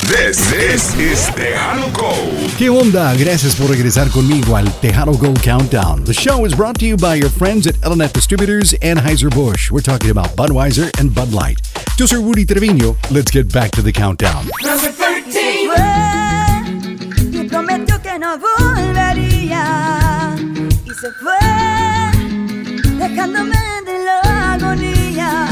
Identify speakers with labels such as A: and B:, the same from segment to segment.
A: This is Tejano Gold.
B: ¿Qué onda? Gracias por regresar conmigo al Tejano Gold Countdown. The show is brought to you by your friends at Elenet Distributors and Anheuser-Busch. We're talking about Budweiser and Bud Light. Yo soy Rudy Treviño. Let's get back to the countdown.
C: Number 13. Y prometió que no volvería. Y se fue, dejándome de la agonía.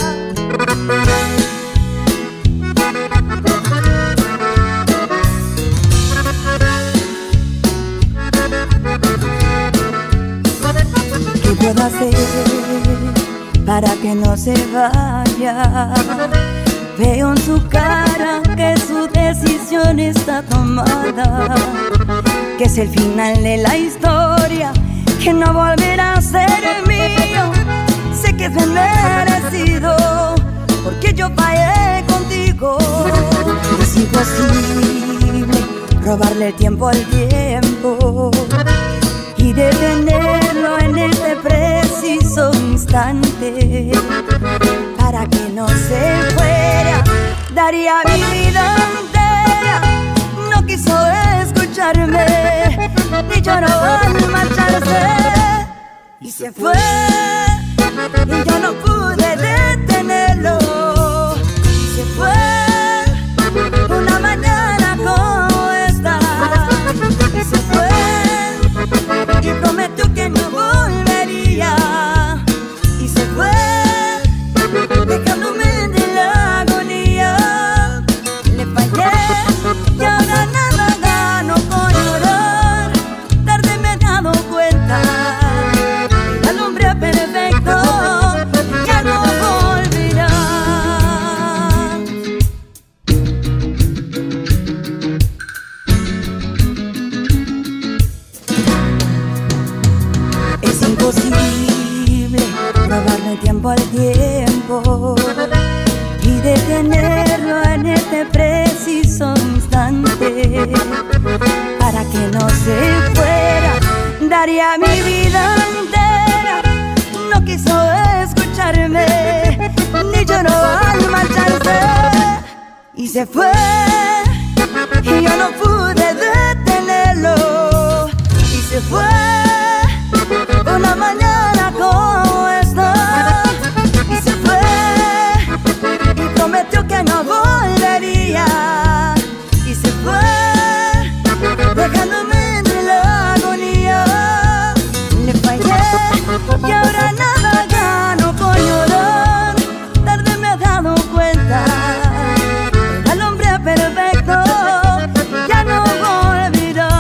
C: ¿Qué puedo hacer para que no se vaya? Veo en su cara que su decisión está tomada, que es el final de la historia, que no volverá a ser mío. Sé que es bien merecido, porque yo fallé contigo. Es imposible robarle tiempo al tiempo y detenerlo en este preciso instante. Para que no se fuera, daría mi vida entera. No quiso escucharme, ni lloró al marcharse. Y se fue, y yo no pude detenerlo. Y se fue, una mañana como esta. Y se fue, y prometió que no volvería. Y se fue, dejándome de la agonía. Le fallé y ahora nada gano con llorar. Tarde me he dado cuenta, era el hombre perfecto, ya no volverá. Es imposible robarle tiempo al tiempo y detenerlo en este preciso instante. Para que no se fuera, daría mi vida entera. No quiso escucharme, ni lloró al marcharse. Y se fue, y yo no pude detenerlo. Y se fue, una mañana como esta. Y se fue, y prometió que no volvería. Y se fue, dejándome entre la agonía. Le fallé, y ahora nada gano con llorar. Tarde me he dado cuenta, era el hombre perfecto, ya no volverá.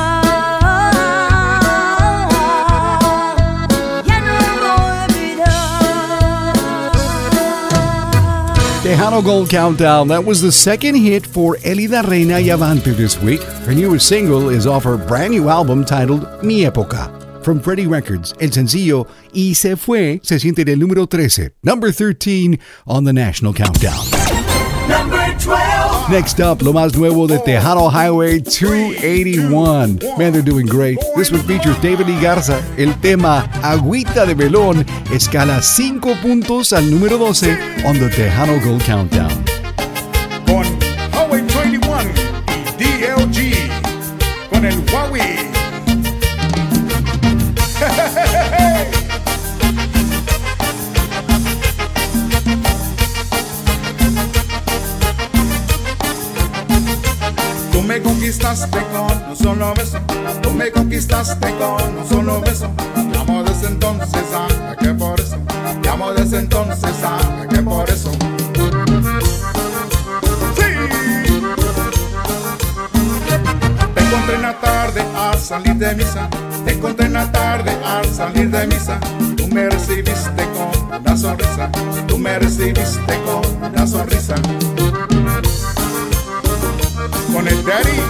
B: Tejano Gold Countdown. That was the second hit for Elida Reina Yavante this week. Her newest single is off her brand new album titled Mi Época. From Freddie Records, el sencillo Y Se Fue se siente en el número 13, number 13 on the National Countdown.
A: Number 12.
B: Next up, lo más nuevo de Tejano Highway 281. Man, they're doing great. This one features David Lee Garza. El tema Agüita de Melón escala 5 puntos al número 12 on the Tejano Gold Countdown.
D: Con Highway 21 y DLG. Con el Huawei. Tú me conquistaste con un solo beso. Tú me conquistaste con un solo beso. Te amo desde entonces, ¿a que por eso? Te amo desde entonces, ¿a que por eso? ¡Sí! Te encontré en la tarde al salir de misa. Te encontré en la tarde al salir de misa. Tú me recibiste con una sonrisa. Tú me recibiste con una sonrisa. Con el daddy.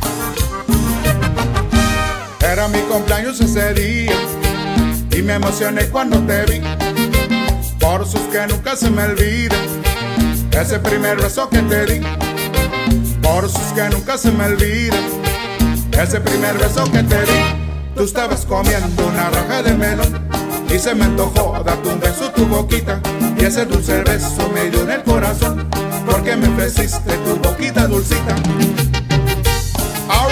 D: Era mi cumpleaños ese día y me emocioné cuando te vi. Por sus que nunca se me olvida ese primer beso que te di. Por sus que nunca se me olvida ese primer beso que te di. Tú estabas comiendo una raja de melón y se me antojó darte un beso en tu boquita, y ese dulce beso me dio en el corazón. porque me ofreciste tu boquita dulcita. Au.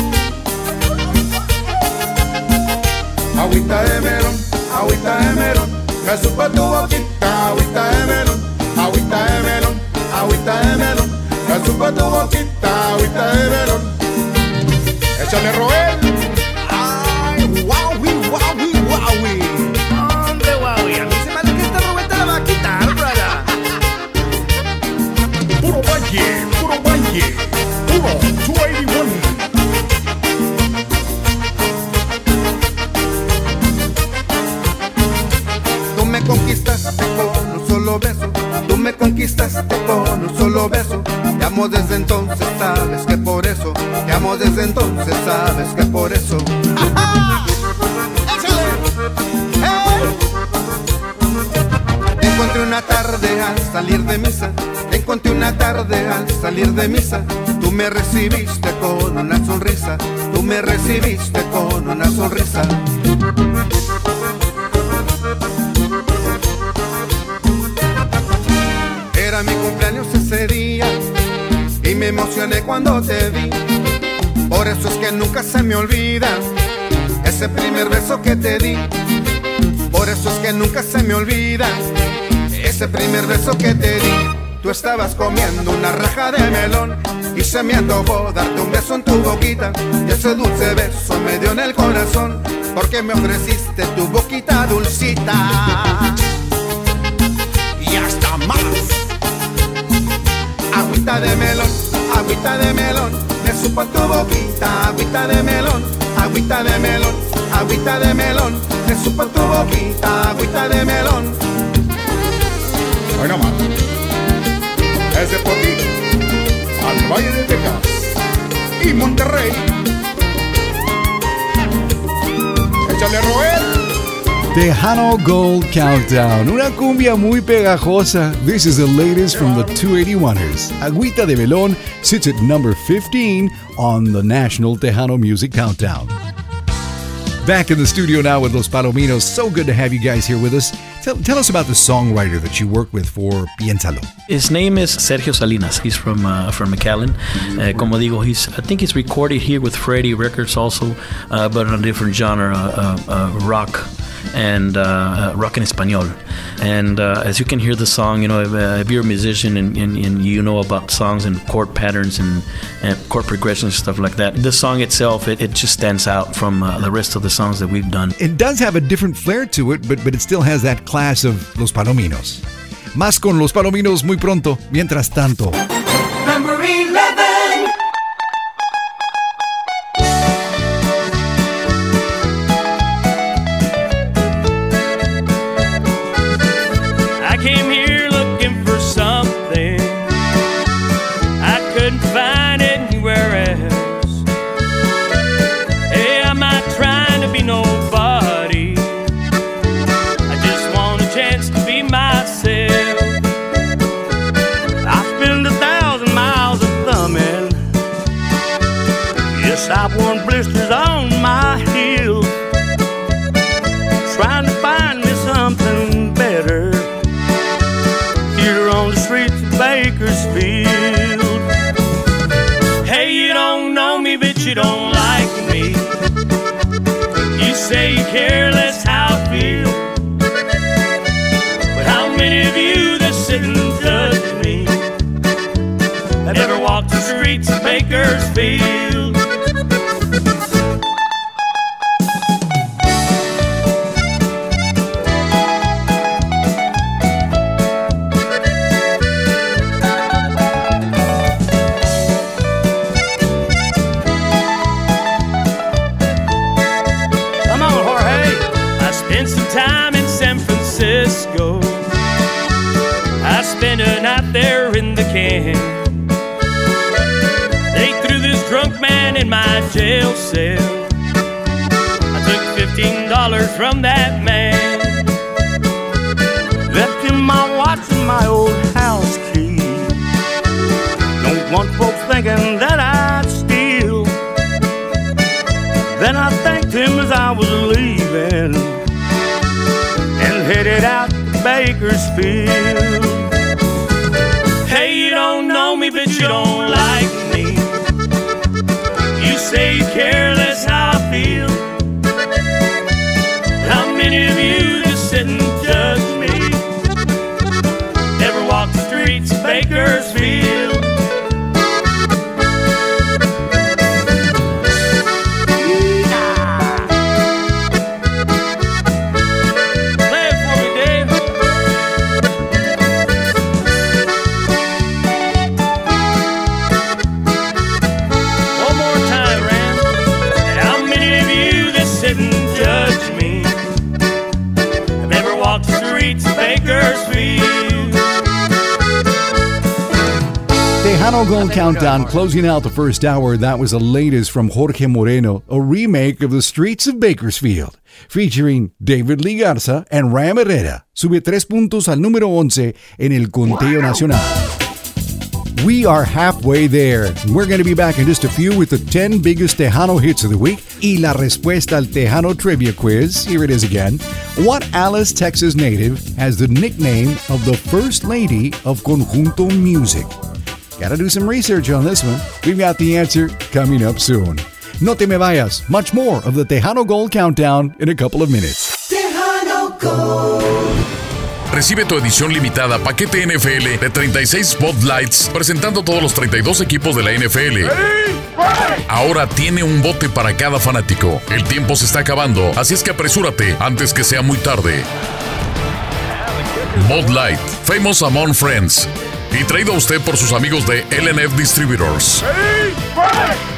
D: Agüita de melón, agüita de melón, me supo tu boquita. Agüita de melón, agüita de melón, agüita de melón, me supo tu boquita. Agüita de melón. Échale, Roel.
E: Ay, Wowie, Wowie, Wowie. Hombre, Wowie, a mí se me hace que esta Roberta la va a quitar, brother.
D: Puro valle, puro 281.
E: Tú me conquistaste con un solo beso, tú me conquistaste con un solo beso. Te amo desde entonces, sabes que por eso. Te amo desde entonces, sabes que por eso. Te encontré una tarde al salir de misa. Te encontré una tarde al salir de misa. Tú me recibiste con una sonrisa. Tú me recibiste con una sonrisa. Era mi cumpleaños ese día y me emocioné cuando te vi. Por eso es que nunca se me olvida ese primer beso que te di. Por eso es que nunca se me olvida ese primer beso que te di. Tú estabas comiendo una raja de melón y se me antojó darte un beso en tu boquita. Y ese dulce beso me dio en el corazón porque me ofreciste tu boquita dulcita. Y hasta más. Agüita de melón, me supo tu boquita. Agüita de melón, agüita de melón, agüita de melón, me supo tu boquita. Agüita de melón.
D: Ay, no más. Ese por ti, al Valle de Texas y Monterrey. Échale, Roel.
B: Tejano Gold Countdown, una cumbia muy pegajosa. This is the latest from the 281ers. Agüita de Melón sits at number 15 on the National Tejano Music Countdown. Back in the studio now with Los Palominos. So good to have you guys here with us. Tell us about the songwriter that you work with for Piénsalo.
F: His name is Sergio Salinas. He's from McAllen. Como digo, I think he's recorded here with Freddie Records also, but on a different genre, rock and rock en español. And as you can hear the song, you know, if you're a musician and you know about songs and chord patterns and chord progressions and stuff like that, the song itself, it just stands out from the rest of the songs that we've done.
B: It does have a different flair to it, but it still has that class of Los Palominos. Más con Los Palominos muy pronto. Mientras tanto,
A: Number 11.
G: I came here looking for something I couldn't find anywhere else. Hey, I'm not trying to be nobody, I just want a chance to be myself. I spent 1,000 miles of thumbing. Yes, I've worn blisters on my heels, trying to find me something better here on the streets of Bakersfield. Hey, you don't know me, but you don't like me. You say you care less how I feel, but how many of you that sit and judge me have ever walked the streets of Bakersfield? Spent some time in San Francisco. I spent a night there in the can. They threw this drunk man in my jail cell. I took $15 from that man, left him my watch and my old house key. Don't want folks thinking that I'd steal. Then I thanked him as I was leaving and headed out to Bakersfield. Hey, you don't don't like me. You say you care less how I feel. How many of you just sit and judge me? Never walk the streets of Bakersfield.
B: Tejano Gold Countdown closing out the first hour. That was the latest from Jorge Moreno, a remake of The Streets of Bakersfield, featuring David Lee Garza and Ram Herrera. Sube 3 puntos al número 11 en el conteo nacional. We are halfway there. We're going to be back in just a few with the 10 biggest Tejano hits of the week y la respuesta al Tejano Trivia Quiz. Here it is again. What Alice, Texas native has the nickname of the First Lady of Conjunto Music? Gotta do some research on this one. We've got the answer coming up soon. No te me vayas. Much more of the Tejano Gold Countdown in a couple of minutes.
A: Tejano Gold.
H: Recibe tu edición limitada paquete NFL de 36 Spotlights presentando todos los 32 equipos de la NFL. Ahora tiene un bote para cada fanático. El tiempo se está acabando, así es que apresúrate antes que sea muy tarde. Bud Light, famous among friends. Y traído a usted por sus amigos de LNF Distributors.